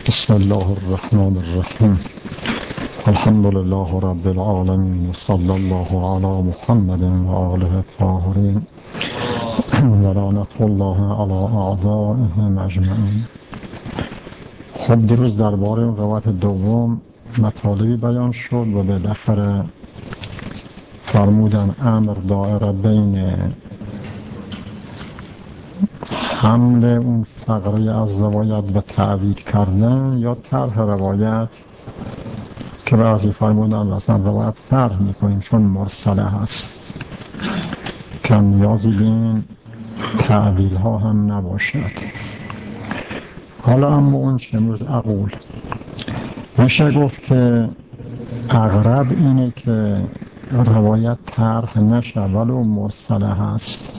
بسم الله الرحمن الرحیم. الحمد لله رب العالمین، صلی الله علی محمد و آله الطاهرین و لعنت الله علی اعدائهم اجمعین. خب دیروز درباره روایت دوم مطالبی بیان شد و بالاخره فرمودن امر دائره بین حمل اون فقره از روایت به تعویل کردن یا طرح روایت، که بعضی فرمودن اصلا روایت طرح میکنیم چون مرسله هست که نیازی به این تعویل ها هم نباشد. حالا اما اون چه امروز اقول میشه گفت که اغرب اینه که روایت طرح نشه ولو مرسله هست،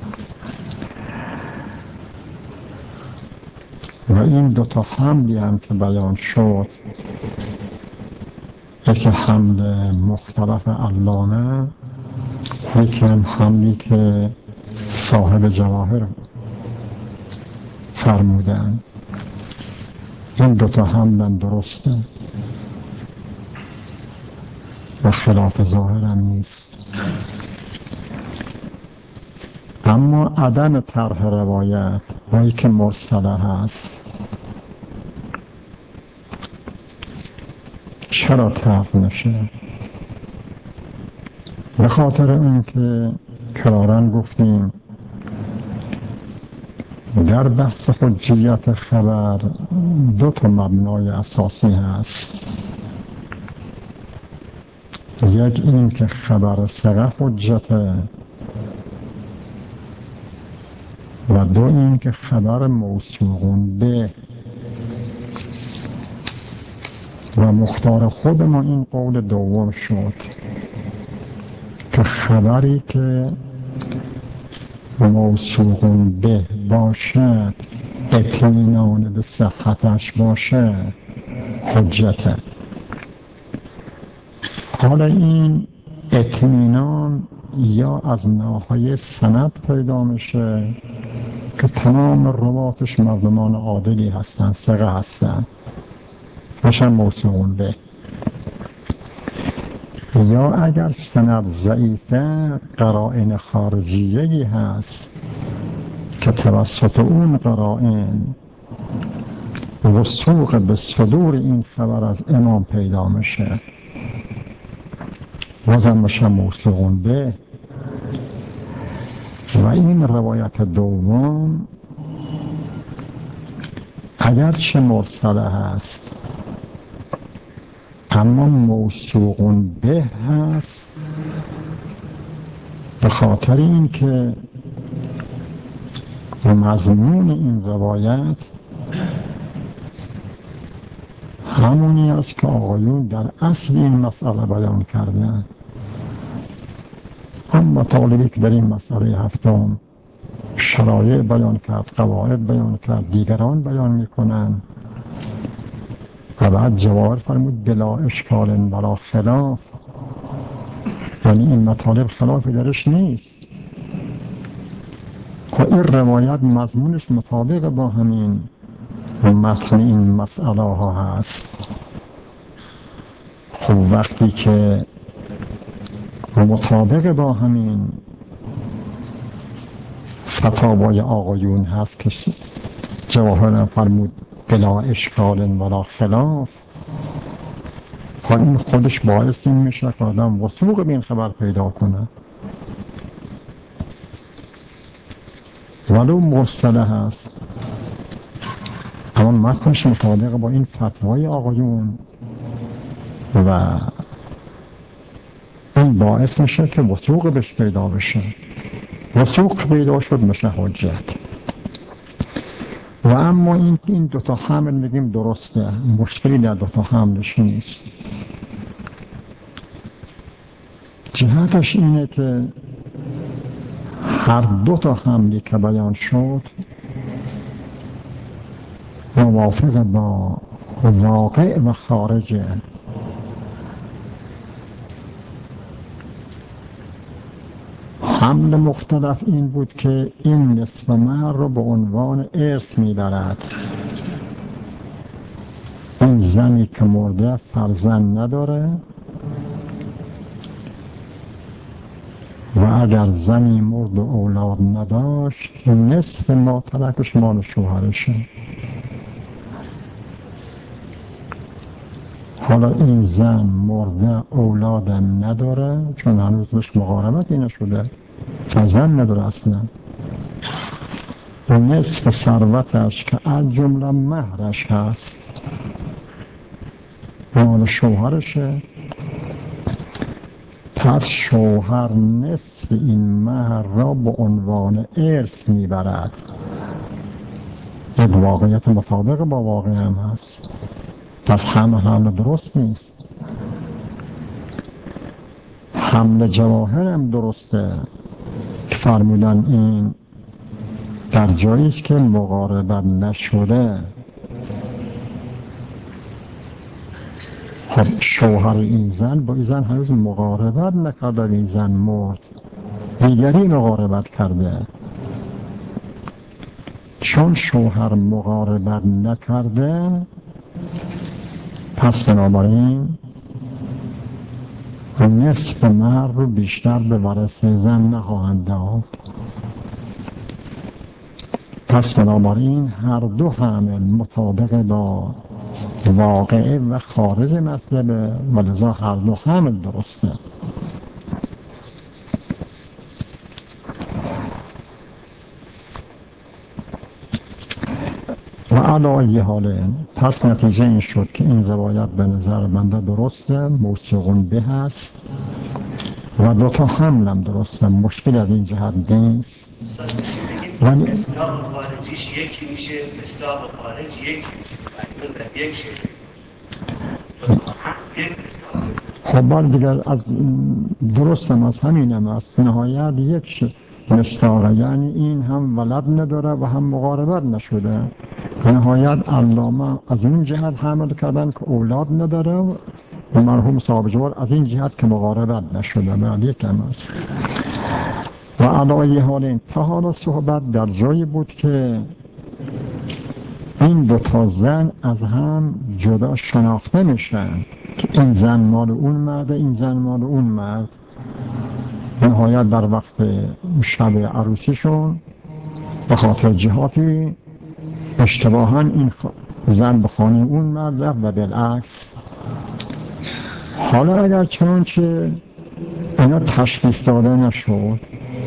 و این دوتا حملی هم که بیان شد، یکی حمل مختلف علامه، یکی هم حملی که صاحب جواهر فرمودن، این دوتا حمل درسته و خلاف ظاهر هم نیست. اما عدم طرح روایت با که مرسله هست، چرا طرح نشه؟ به خاطر این که کرارن گفتیم در بحث حجیت خبر دو تا مبنای اساسی هست. یک این که خبر ثقه حجته و دو این که خبر موثوقون به، و مختار خود ما این قول دوم شد که خبری که موثوقون به باشد، اطمینان به صحتش باشه، حجته. حالا این اطمینان یا از ناحیه سند پیدا میشه که تمام رواتش مردمان عادلی هستن، ثقه هستن، میشن موثوقون به، یا اگر سند ضعیفه قرائن خارجیه‌ای هست که توسط اون قرائن وثوق به صدور این خبر از امام پیدا میشه، بازم میشن موثوقون به. و این روایت دوم اگرچه مرسله هست اما موثوقون به هست، به خاطر این که مضمون این روایت همونی است که آقایون در اصل این مسئله بیان کردن. اما طالبی که در این مسئله هفتم شرایع بیان کرد، قواعد بیان کرد، دیگران بیان میکنن و بعد جواهر فرمود بلا اشکال ولا خلاف، یعنی این مطالب خلافی درش نیست. و این روایت مضمونش مطابق با همین متن این مسئله ها هست. خب وقتی که مطابق با همین فتاوای آقایون هست که جواهر فرمود بلا اشکال ولا خلاف، این خودش باعث این میشه که آدم وثوق به این خبر پیدا کنه ولو مرسله هست، اما متنش مطابق با این فتوای آقایون و این باعث میشه که وثوق بهش پیدا بشه. وثوق پیدا شد میشه حجت. و اما این دوتا حمل میگیم درسته، مشکلی در دوتا حملش نیست. جهتش اینه که هر دوتا حملی که بیان شد موافق با واقع و خارجه. حمل مختلف این بود که این نصف مهر رو به عنوان ارث می‌برد این زنی که مرده فرزند نداره و اگر زنی مرد و اولاد نداشت نصف ما ترکش مال شوهرشه. حالا این زن مرده اولادم نداره چون هنوز بهش مقاربتی نشده، فرزند نداره اصلا، و نصف ثروتش که از جمله مهرش هست مال شوهرشه. پس شوهر نصف این مهر را به عنوان ارث میبرد. یک واقعیت مطابق با واقع هم هست. پس حمل درست نیست. حمل جواهر هم درسته که فرمودن این در جایی است که مقاربت نشده. خب شوهر این زن با این زن هنوز مقاربت نکرده، این زن مرد، دیگری مقاربت کرده. چون شوهر مقاربت نکرده پس بنابراین نصف مهر رو بیشتر به ورثه زن نخواهند داد. پس بنابراین هر دو حمل مطابق با واقعه و خارج مطلبه و لذا هر دو حمل درسته. و علی حاله پس نتیجه این شد که این روایت به نظر بنده درسته، موثقون به هست و دوتا حملم درسته، مشکل از این جهت نیست. ولی مصداق خارجیش یکی میشه، مصداق خارج یکی میشه، در یک شکل خب دیگر از درستم از همینم است. نهایت یک مصداق، یعنی این هم ولد نداره و هم مقاربت نشده. نهایت علامه از این جهت حمل کردن که اولاد نداره و مرحوم صاحب جوار از این جهت که مقاربت نشده. بعد یکم است. و علی حال تا حالا صحبت در جایی بود که این دو تا زن از هم جدا شناخته میشن که این زن مال اون مرد، این زن مال اون مرد. نهایت در وقت شب عروسیشون به خاطر جهاتی اشتباهاً این زن به خانه اون مرد رفت و بالعکس. حالا اگر چنانچه اینا تشخیص داده نشد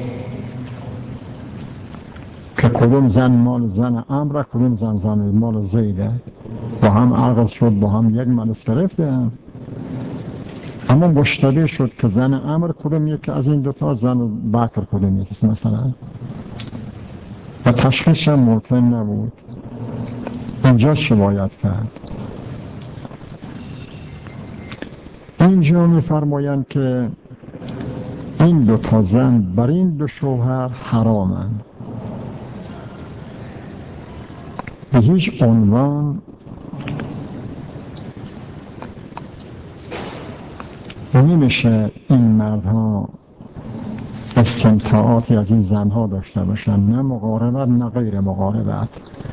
که کدوم زن مال زن عمرو، کدوم زن مال زیده، با هم عقد شد، با هم یک ملس گرفتن، اما مشتبه شد که زن عمرو کدوم یکی از این دوتا، زن بکر کدوم یکی مثلا، و تشخیص هم ممکن نبود. اینجا چه باید کرد؟ اینجا می‌فرمایند که این دوتا زن بر این دو شوهر حرامند. به هیچ عنوان نمیشه این مردها استمتاعاتی از این زنها داشته باشن، نه مقاربت نه غیر مقاربت.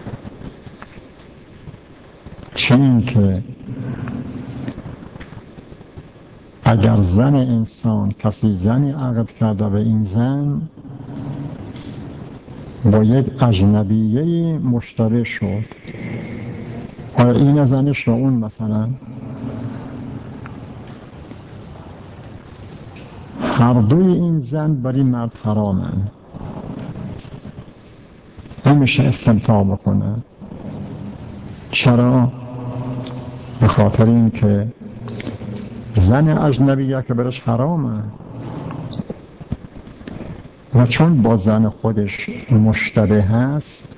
چون که اگر زن انسان کسی زنی عقد کرده و این زن با یک اجنبیه مشتبه شد، آیا این زنش را اون مثلا، هر دوی این زن برای مرد حرامن، نمیشه استمتاع بکنه. چرا؟ به خاطر این که زن اجنبیه که برش حرامه و چون با زن خودش مشتبه هست،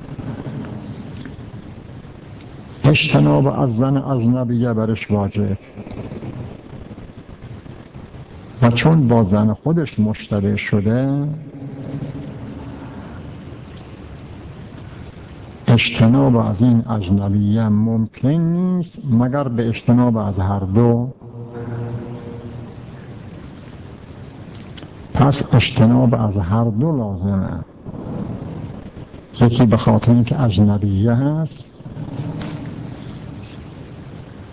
اجتناب از زن اجنبیه برش واجب، و چون با زن خودش مشتبه شده، اجتناب از این اجنبیه ممکن نیست مگر به اجتناب از هر دو. پس اجتناب از هر دو لازمه. یکی به خاطر اینکه اجنبیه هست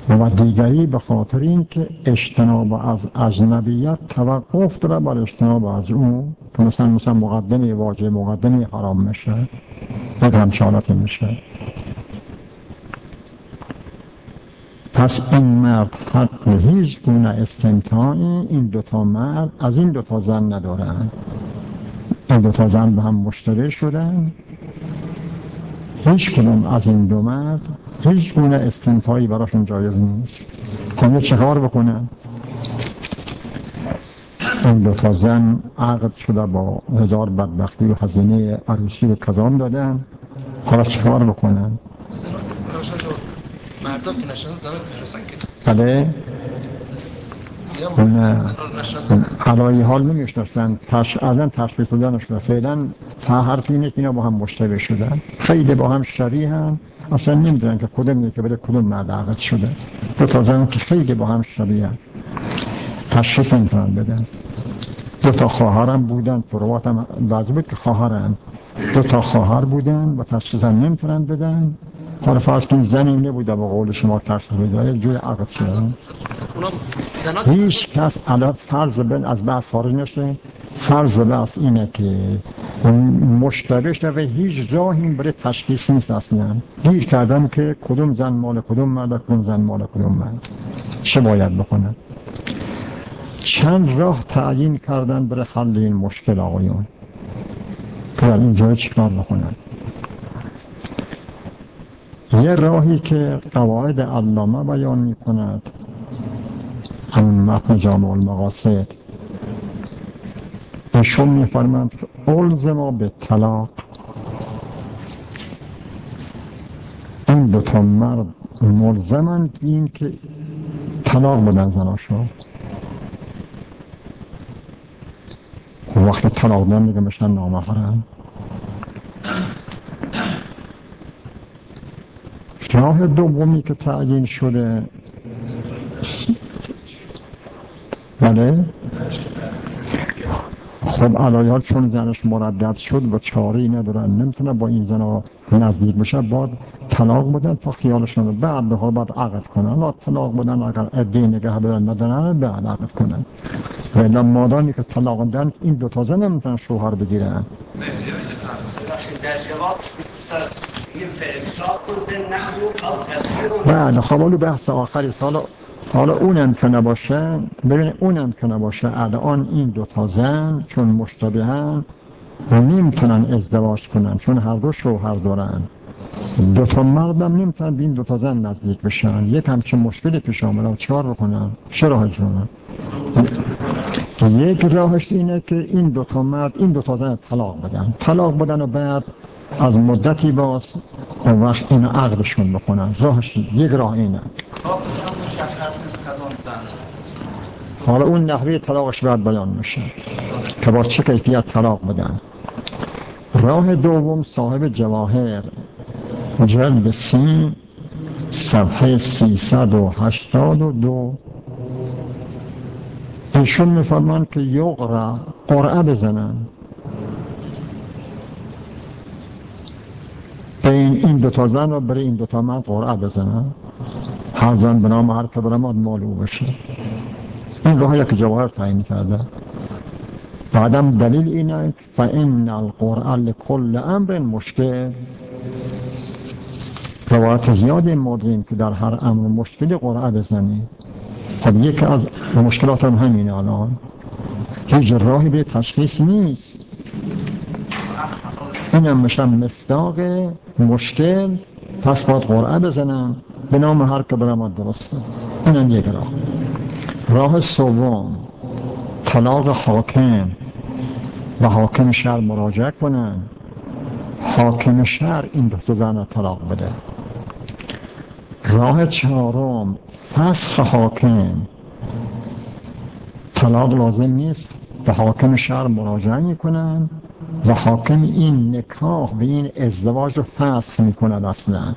و دیگری به خاطر این که اجتناب از اجنبیت توقف داره بر اجتناب از اون که مثلا مقدمه واجب مقدمه حرام میشه یک همچالتی میشه. پس این مرد حق هیچ گونه استمتاعی این دوتا مرد از این دوتا زن ندارن. این دوتا زن به هم مشترک شدن، هیچ کدوم از این دو مرد هیچ گونه استمتاعی براشون جایز نیست. خب چه کار بکنن؟ این دوتا زن عقد شده با هزار بدبختی و هزینه عروسی و کذان دادن، حالا چه کار بکنن؟ مردم که نشنن زنان میرسن که بله؟ نه علایی حال نمیشنستن، ازن تشخیص دادنشون فعلا تا حرف اینه که اینا با هم مشتبه شدن، خیلی با هم شبیه هم، اصلا نمیدونن که کدوم نیه که بده کدوم مرد عقد شده. دو تا زن که خیلی با هم شبیه هم تشخیص نمیتونن بدن. دو تا خواهرم بودن، فروات هم بعضی بود که خواهرم، دو تا خواهر بودن و تشخیص هم نمیتونن بدن. حالا فرض کنید زنی نبوده با قول شما تشخیص بده، یک جوری عقد شدن. هیچ کس الان فرض بن از بحث خارج نشه، فرض بحث اینه که مشتبه شده و هیچ راهی برای تشخیص نیست اصلا. گیر کردن که کدوم زن مال کدوم مرد، کدوم زن مال کدوم مرد، چه باید بکنن؟ چند راه تعیین کردن برای حل این مشکل آقایون. که اینجا چیکار بکنن؟ یه راهی که قواعد علامه بیان می کند، همون متن جامع المقاصد، ایشون می فرمند الزما به طلاق، این دوتا مرد ملزمند این که طلاق بدن زناشو. وقتی طلاق بدن دیگه میشن نامحرم. راه دومی که تعیین شده، بله خب علایال چون زنش مردد شد و چاره‌ای ندارن، نمیتونه با این زن نزدیک بشه، باید طلاق بدن تا خیالشون رو بعد به بعد عقد کنن. لا طلاق بدن اگر عده نگه بدن ندارن بعد عقد کنن. ولی مادامی که طلاق دادن این دو تا زن نمیتونن شوهر بگیرن. در جواب این فرمسا کردن نحو او تصویر. بله خب اولو بحث آخری سال حالا اونم که نباشه، ببینید اونم که نباشه الان این دو تا زن چون مشتبهن نمیتونن ازدواج کنن چون هر دو شوهر دارن. دو تا مردم نمیتونن به این دو تا زن نزدیک بشن. یک همچین مشکلی پیش آمده، چیکار بکنن؟ چه راهی کنن؟ یک راهش اینه که این دو تا مرد این دو تا زن طلاق بدن و بعد از مدتی باز اون وقت اینو عقدشون بکنن. راهش یک راه اینه. حالا اون نحوه طلاقش باید بیان میشه که با چه کیفیت طلاق بدن. راه دوم صاحب جواهر جلد 30 صفحه 382 ایشون میفرمان که یقرأ قرعه بزنن این دو تا زن رو برای این دو تا مرد قرعه بزنن، هر زن به نام هر کدامت مالو بشه. این راه یک جواهر تعیین کرده. بعدم دلیل اینه فإن القرعه لكل امر مشکل. روایت زیادی ما داریم که در هر امر مشکلی قرعه بزنید. خب یکی از مشکلات هم همینه، الان هیچ راهی به تشخیص نیست. اینم میشن مصداق مشکل، پس باید قرعه بزنن به نام هر که برامد درسته. اینم یک راه. راه سوم طلاق حاکم و حاکم شهر مراجعه کنن، حاکم شهر این دو زن طلاق بده. راه چهارم فسخ حاکم، طلاق لازم نیست، به حاکم شهر مراجعه میکنن و حاکم این نکاح و این ازدواج رو فسخ میکند اصلا.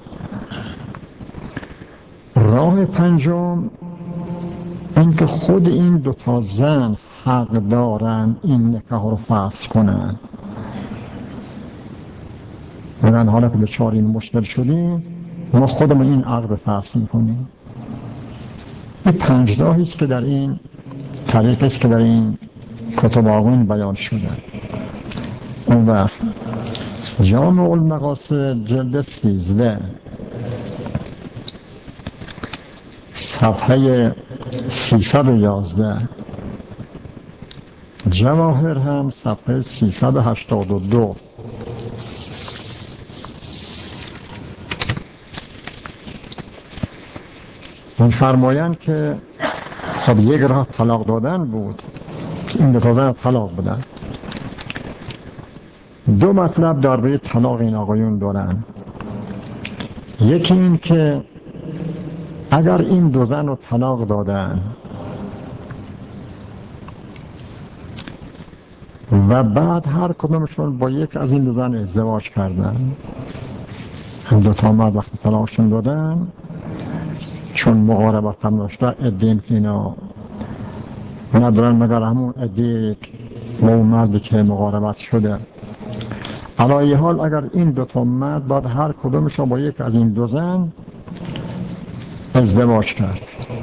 راه پنجم این که خود این دو تا زن حق دارن این نکاح رو فسخ کنن. بگن حالا که به چار این مشکل شدیم ما خودمون این عقد فسخ میکنیم. این 5 راهی است که در این طریق است که در این کتب آقایون بیان شده. اون وقت جامع المقاصد جلد 13 صفحه 311، جواهر هم صفحه 382. این فرمایند که خب یک راه طلاق دادن بود، این دو تا طلاق بدن. 2 مطلب درباره طلاق این آقایون دارن. یکی این که اگر این 2 زن رو طلاق دادن و بعد هر کدومشون با یک از این 2 زن ازدواج کردن، هم 2 تا مرد وقتی طلاقشون دادن چون مقاربت هم داشته ادیم که اینا ندارن مگر همون ادیه با اون مردی که مقاربت شده. علایه حال اگر این 2 تا مرد بعد هر کدومشون با یک از این 2 زن ازدواج کرد،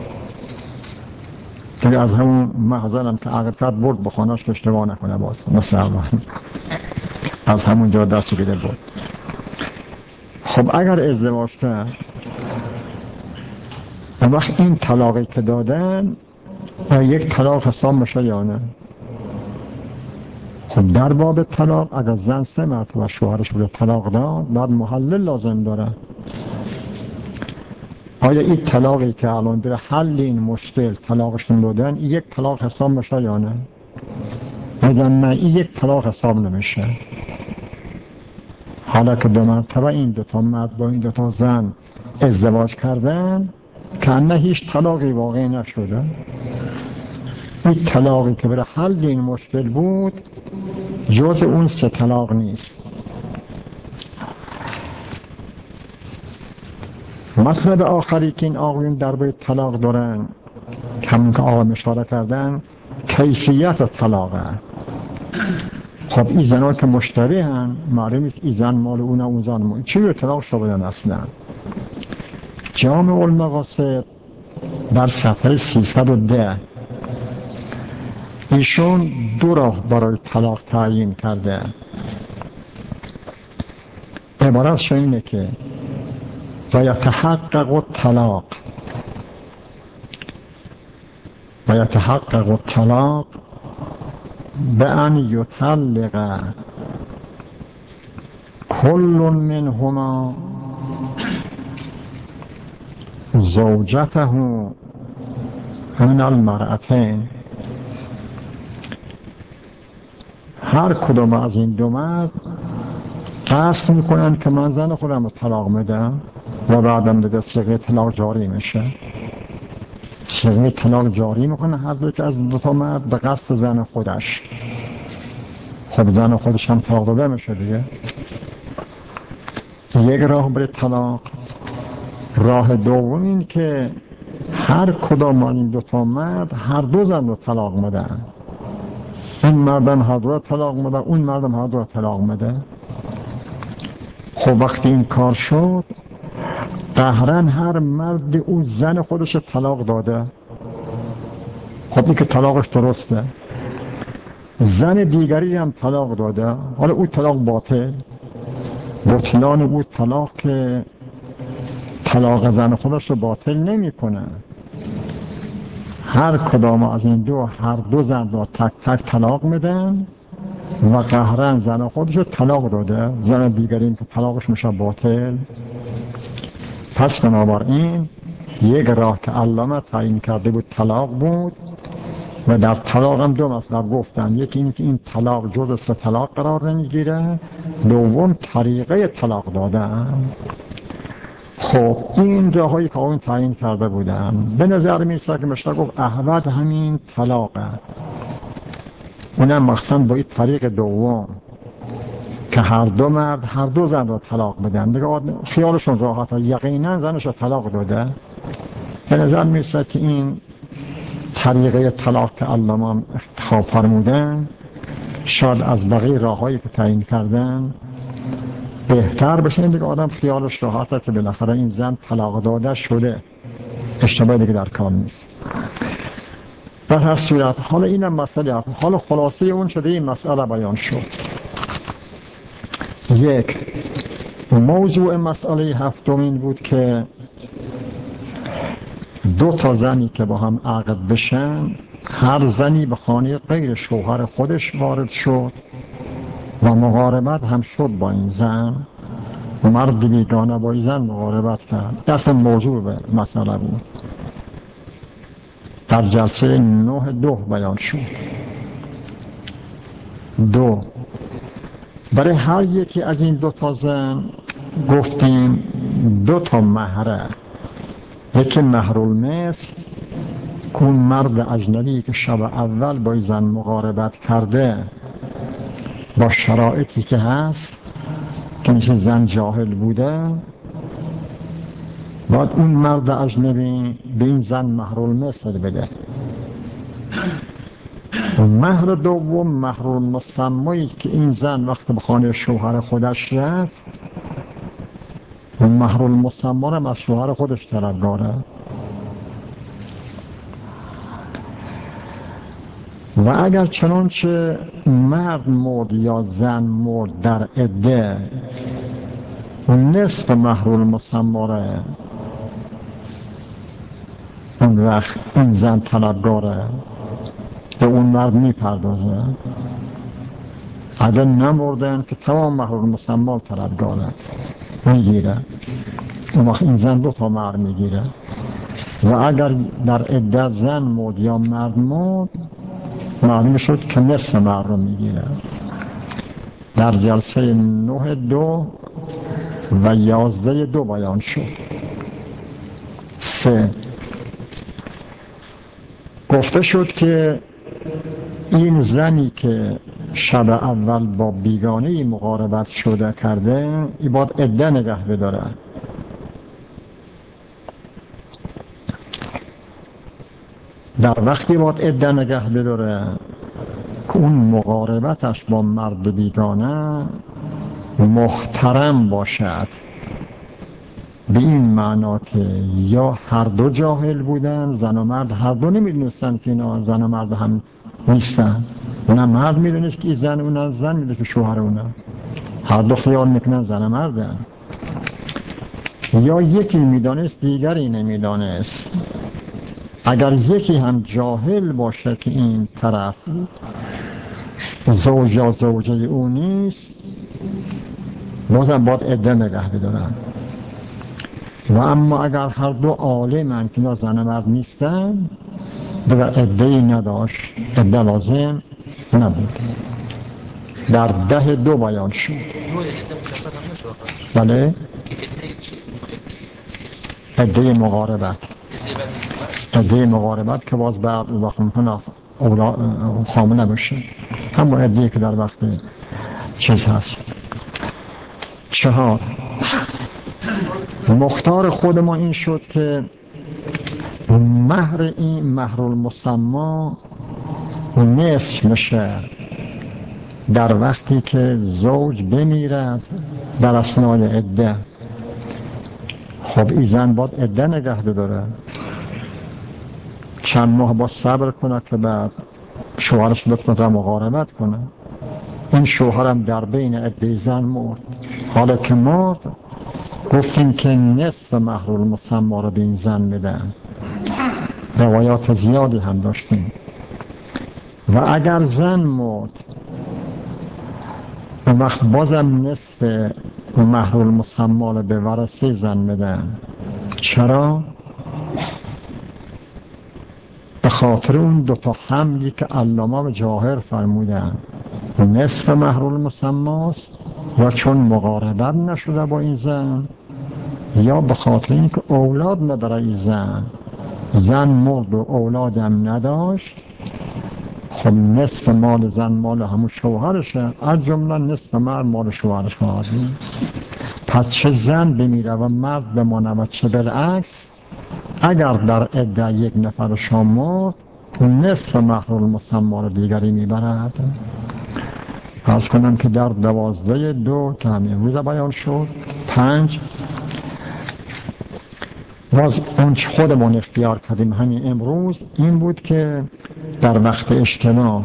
دیگه از همون محضرم که عقد کرد برد با خانه‌اش که اشتباه نکنه، باز مسلمان از همون جا دست گیره بود. خب اگر ازدواج کرد اون وقت این طلاقی که دادن یک طلاق حساب میشه یا نه؟ خب در باب طلاق اگر زن 3 مرتبه شوهرش بوده طلاق داد بعد محلل لازم داره. آیا این طلاقی که الان در حل این مشکل طلاقشون دادن این یک طلاق حساب میشه یا نه؟ اگر نه این یک طلاق حساب نمیشه. حالا که 2 مرتبه این 2 تا مرد با این 2 تا زن ازدواج کردن که نه هیچ طلاقی واقعی نشده. این طلاقی که برای حل این مشکل بود جز اون 3 طلاق نیست. مطلب آخری که این آقایون درباره طلاق دارن همون که آقا اشاره کردن کیفیت طلاقه. خب این زنها که مشتری هم معلوم نیست این زن مال اون زن مال چی رو طلاق شدن اصلا. جامع المقاصد در صفحه 310 ایشون 2 راه برای طلاق تعیین کرده. عبارتش اینه که و یتحقق الطلاق به ان یطلق کل منهما زوجته من المرأتین. هر کدوم از این 2 مرد قصد میکنن که من زن خودم رو طلاق میدم و بعدم دیگه صیغه طلاق جاری میشه. صیغه طلاق جاری میکنه هر یک از 2 تا مرد به قصد زن خودش. خب زن خودش هم طلاق داده میشه دیگه. یک راه برای طلاق. راه دوم این که هر کدام از این 2 تا مرد هر 2 زن رو طلاق میدن. این مردم هر 2 طلاق میده، اون مردم هر 2 طلاق میده. خب وقتی این کار شد قهرا هر مرد اون زن خودش طلاق داده. خب این که طلاقش درسته. زن دیگری هم طلاق داده، حالا اون طلاق باطل. بطلان اون طلاق که طلاق زن خودش رو باطل نمی کنه. هر کدام از این 2 هر 2 زن رو تک تک طلاق میدن و قهرن زن خودش رو طلاق داده، زن دیگری که طلاقش میشه باطل. پس بنابراین یک راه که علامه تعیین کرده بود طلاق بود و در طلاق هم 2 مطلب گفتن. یکی این که این طلاق جز 3 طلاق قرار نمیگیره، دوم طریقه طلاق دادن. خب این راهایی که اون تعیین کرده بودن به نظر میسه که مثلا گفت احوط همین طلاقه، اونم مقصد با این طریق دوم که هر 2 مرد هر 2 زن رو طلاق بدن. دیگه خیالشون راحته، یقینا زنش رو طلاق داده. به نظر میسه که این طریقه طلاق که علامه انتخاب فرمودن شاید از بقیه راههایی که تعیین کردن بهتر بشه. دیگه آدم خیالش راحته که بالاخره این زن طلاق داده شده. اشتباه دیگه در کار نیست. در هر صورت حالا اینم مسئله هست. حالا خلاصه اون شده این مسئله بیان شد. یک، موضوع مسئله هفتم این بود که دو تا زنی که با هم عقد بشن، هر زنی به خانه غیر شوهر خودش وارد شد و مقاربت هم شد با این زن، مرد بیگانه با این زن مقاربت کرد. اصلا موضوع به مسئله بود. در جلسه 9-2 بیان شد. 2، برای هر یکی از این دو تا زن گفتیم 2 تا مهره. یکی مهرالمثل، اون مرد اجنبی که شب اول با این زن مقاربت کرده با شرایطی که هست که مثل زن جاهل بوده، باید اون مرد اجنبی به این زن مهرالمثل بده. مهر دوم مهرالمسمی که این زن وقت به خانه شوهر خودش رفت، مهرالمسمی هم از شوهر خودش طلبگاره. و اگر چنانچه مرد مرد یا زن مرد در عده، نصف مهرالمسمی را اون وقت این زن طلبگاره به اون مرد میپردازه. اگر نمردن که تمام مهرالمسمی طلبگاره میگیره، اون وقت این زن 2 تا مهر میگیره. و اگر در عدت زن مرد یا مرد مرد، معلوم شد که نصف مهر رو میگیره. در جلسه 9-2 و 11-2 بیان شد. 3، گفته شد که این زنی که شب اول با بیگانه مقاربت شده کرده، این باید عده نگه بداره. در وقتی باید عده نگه بداره که اون مقاربتش با مرد بیگانه محترم باشد، به این معنا که یا هر دو جاهل بودن، زن و مرد هر دو نمیدونستن که اینا زن و مرد هم نیستن. اونم مرد میدونست که زن، اونم زن میدونه که شوهر اونم، هر دو خیال میکنن زن و مردن. یا یکی میدانست دیگری نمیدانست. اگر یکی هم جاهل باشه که این طرف زوج یا زوجه او نیست، بازم باید عده نگه بدارن. و اما اگر هر دو عالمن که زن و مرد نیستن، دیگر عده‌ای نداشت، عده لازم نبود. در 10-2 بیان شد. بله؟ عده مقاربت. عده مقاربت که باز بعد وقت ممکنه حامله بشه، همون عده‌ای که در وقت چیز هست. 4، مختار خود ما این شد که مهر این مهرالمسمی نصف میشه در وقتی که زوج بمیرد در اثنای عده. خب این زن باید عده نگه داره، چند ماه با صبر کنه که بعد شوهرش بتونه مقاربت کنه. این شوهرم در بین عده زن مرد. حالا که مرد، گفتیم که نصف مهرالمسمی رو به این زن میدن. روایات زیادی هم داشتیم. و اگر زن مرد، اون وقت بازم نصف مهرالمسمی رو به ورثه زن میدن. چرا؟ به خاطر اون 2 تا حملی که علامه جواهر فرمودن، نصف مهرالمسمی است، یا چون مقاربت نشده با این زن، یا به خاطر اینکه اولاد نداره این زن مرد و اولادم نداشت. خب نصف مال زن مال همون شوهرشه، از جمله نصف مال شوهرش خواهد. پس چه زن بمیره و مرد بمانه و چه بالعکس، اگر در عده یک نفر شام مرد، نصف مهرالمسمی رو دیگری میبرد. از کنم که در 12-2 که همین روز بیان شد. 5، باز اون چه خودمون اختیار کردیم همین امروز این بود که در وقت اجتماع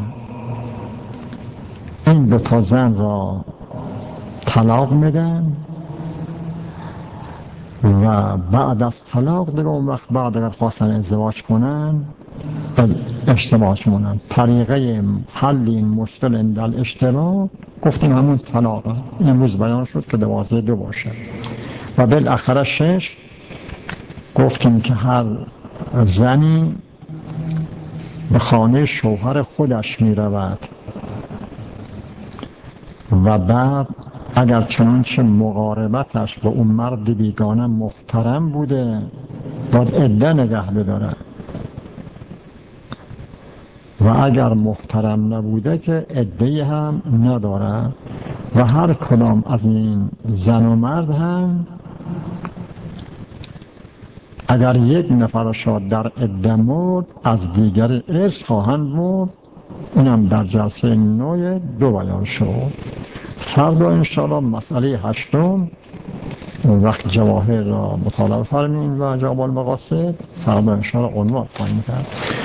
این دو تا زن را طلاق میدن و بعد از طلاق دیگه اون وقت بعد اگر خواستن ازدواج کنن ازدواج کنن. طریقه حل این مشکل در اجتماع گفتیم همون طلاق امروز بیان شد که 12 باشه و بالاخره 6 گفتیم که هر زنی به خانه شوهر خودش می رود و بعد اگر چنانچه مقاربتش به اون مرد بیگانه محترم بوده باید عده نگه بداره و اگر محترم نبوده که عده هم نداره و هر کدام از این زن و مرد هم اگر یک نفرشان در عده مرد از دیگری ارث خواهند مرد. اینم در جلسه 9 بیان شد. فردا انشاءالله مسئله 8 وقت جواهر را مطالعه فرمین و جواب المقاصد فردا انشاءالله عنوان خواهیم کرد.